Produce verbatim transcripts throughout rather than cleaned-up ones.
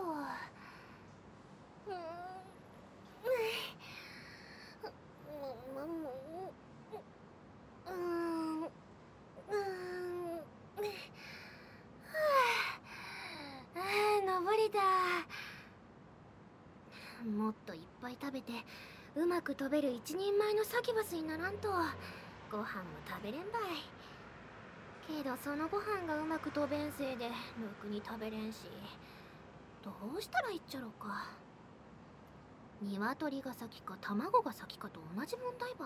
うーん、うーん、うーん、はあ、登りだ。もっといっぱい食べてうまく飛べる一人前のサキュバスにならんとご飯も食べれんばい。けどそのご飯がうまく飛べんせいでろくに食べれんし、どうしたらいいっちゃろうか。鶏が先か卵が先かと同じ問題ばい。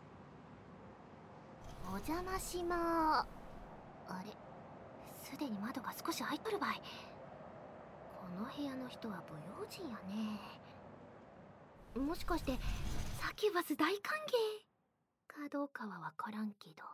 お邪魔しまー。あれ、すでに窓が少し開いとるばい。この部屋の人は不用心やね。もしかしてサキュバス大歓迎かどうかはわからんけど。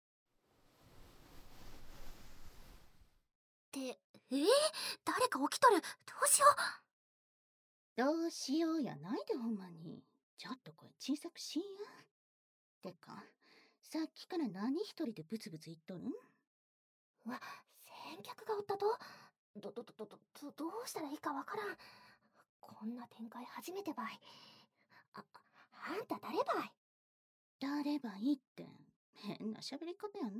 ってえー、誰か起きとる。どうしよう。どうしようやないでほんまに。ちょっと声小さくしんや。てかさっきから何一人でブツブツ言っとるん？ わ、先客がおったと。どどどどどどうしたらいいかわからん。こんな展開初めてばい。あ、あんた誰ばい？ 誰ばいって、変な喋り方やな。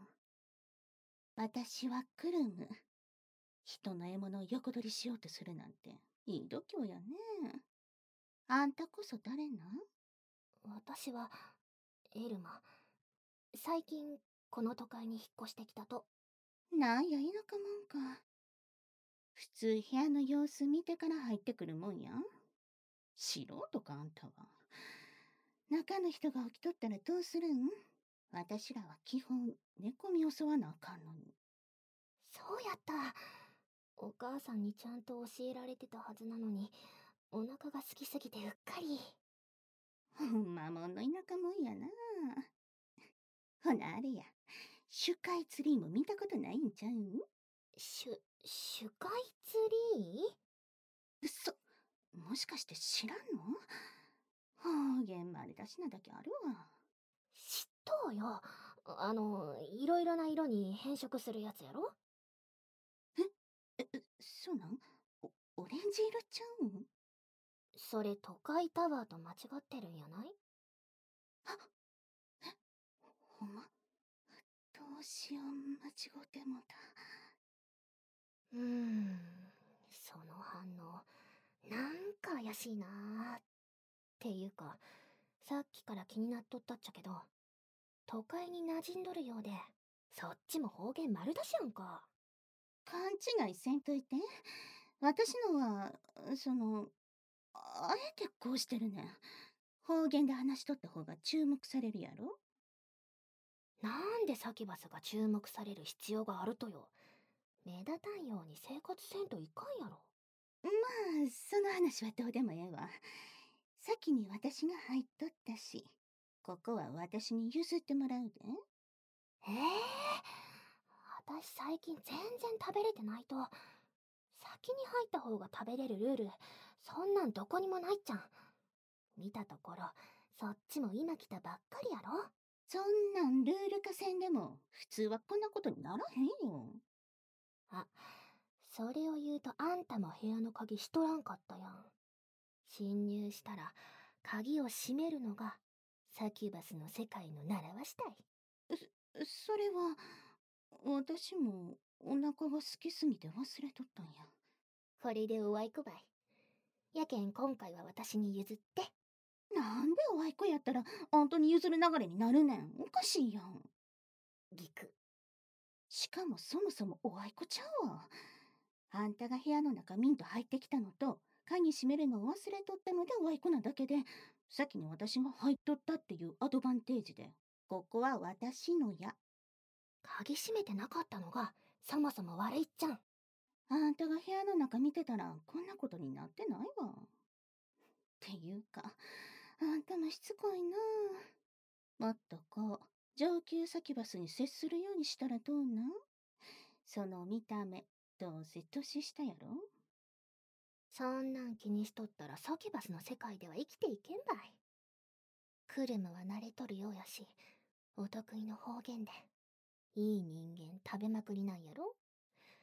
私はクルム。人の獲物を横取りしようとするなんて、いい度胸やね。あんたこそ誰なん？ 私は、エルマ。最近、この都会に引っ越してきたと。 なんや田舎もんか。普通部屋の様子見てから入ってくるもんやん。素人かあんたは。中の人が起きとったらどうするん？私らは基本寝込み襲わなあかんのに。 そうやった。お母さんにちゃんと教えられてたはずなのに、お腹が空きすぎてうっかり。 ほんまもんの田舎もんやな。ほなあれや、シュカイツリーも見たことないんちゃうん？ シュ、シュカイツリー？そ、もしかして知らんの？方言丸出しなだけあるわ。 知っとうよ。あの、いろいろな色に変色するやつやろ？ ええ、そうなん？お、オレンジ色ちゃうん？ それ都会タワーと間違ってるんやない？ あ、え、ほんま？どうしよう、間違うてもうた。 うーん、その反応、なんか怪しいなー。っていうか、さっきから気になっとったっちゃけど、都会に馴染んどるようで、そっちも方言丸出しやんか。 勘違いせんといて。私のは、その、あえてこうしてるねん。方言で話しとった方が注目されるやろ？ なんでサキュバスが注目される必要があるとよ。目立たんように生活せんといかんやろ。 まあ、その話はどうでもええわ。先に私が入っとったし、ここは私に譲ってもらうで。 ええー、私最近全然食べれてないと。先に入った方が食べれるルール、そんなんどこにもないっちゃん。見たところ、そっちも今来たばっかりやろ。 そんなんルール化せんでも、普通はこんなことにならへんよ。 あ、それを言うとあんたも部屋の鍵しとらんかったやん。侵入したら、鍵を閉めるのが、サキュバスの世界の習わしたい。 そ、それは、私もお腹が好きすぎて忘れとったんや。 これでおあいこばい。やけん今回は私に譲って。 なんでおあいこやったらあんたに譲る流れになるねん。おかしいやん。 ぎく。 しかもそもそもおあいこちゃうわ。あんたが部屋の中ミント入ってきたのと、鍵閉めるのを忘れとったのでおあいこなだけで、先に私が入っとったっていうアドバンテージで、ここは私のや。 鍵閉めてなかったのが、そもそも悪いっちゃん。 あんたが部屋の中見てたらこんなことになってないわ。っていうか、あんたもしつこいな。もっとこう、上級サキュバスに接するようにしたらどうなん？その見た目、どうせ年下やろ？ そんなん気にしとったらサキュバスの世界では生きていけんばい。クルムは慣れとるようやし、お得意の方言で、いい人間食べまくりなんやろ？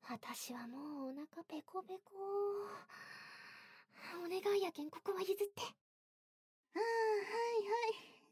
私はもうお腹ペコペコ。お願いやけんここは譲って。 ああ、はいはい。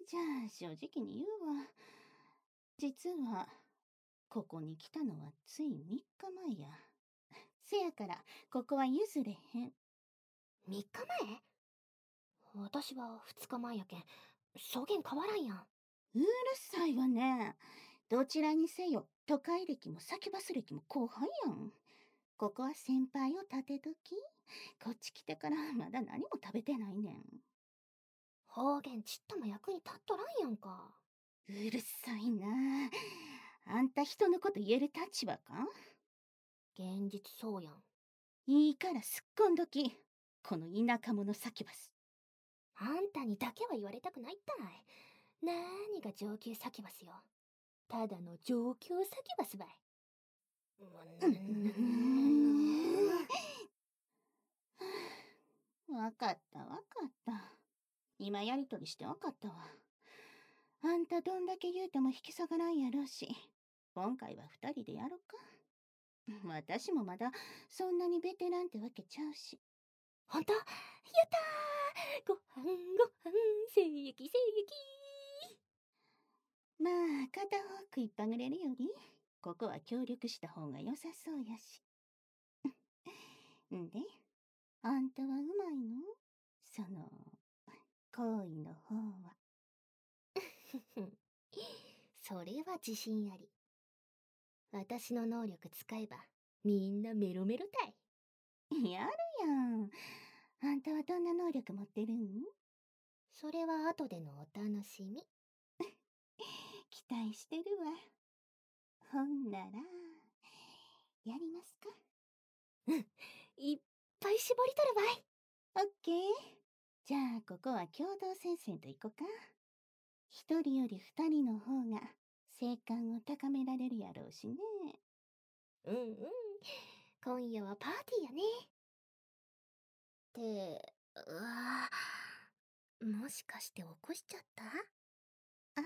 じゃあ正直に言うわ。実は、ここに来たのはついみっかまえや。せやから、ここは譲れへん。 みっかまえ？私はふつかまえやけん、証言変わらんやん。 うるさいわね。どちらにせよ、都会歴もサキュバス歴も後輩やん。ここは先輩を立てとき。こっち来てからまだ何も食べてないねん。 方言ちっとも役に立っとらんやんか。 うるさいな。あんた人のこと言える立場か？ 現実そうやん。 いいからすっこんどき。この田舎者サキュバス。 あんたにだけは言われたくないったい。なーにが上級サキュバスよ。ただの上級サキュバスばい。 うーんわかったわかった。今やりとりしてわかったわ。あんたどんだけ言うても引き下がらんやろうし、今回は二人でやろか。私もまだそんなにベテランってわけちゃうし。 ほんと？やったー！ごはんごはん、精液精液。 まあ、片方食いっぱぐれるより、ここは協力した方が良さそうやし。んで、あんたはうまいの？その、行為の方は。 それは自信あり。私の能力使えばみんなメロメロたい。 やるやん。あんたはどんな能力持ってるん？ それは後でのお楽しみ。 期待してるわ。ほんなら、やりますか？ うん、いっぱい絞り取るばい。 オッケー。じゃあ、ここは共同戦線といこか。一人より二人の方が、生還を高められるやろうしね。 うんうん。今夜はパーティーやね。って、うわぁ、もしかして起こしちゃった？ あ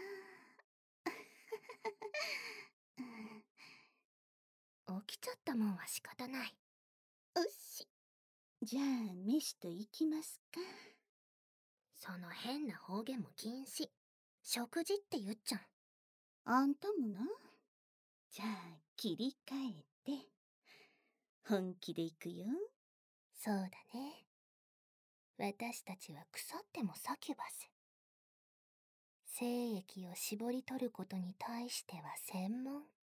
起きちゃったもんは仕方ない。 あ、よし。じゃあ、飯と行きますか。 その変な方言も禁止。食事って言っちゃん。 あんたもな。じゃあ、切り替えて、本気で行くよ。 そうだね。私たちは腐ってもサキュバス。精液を絞り取ることに対しては専門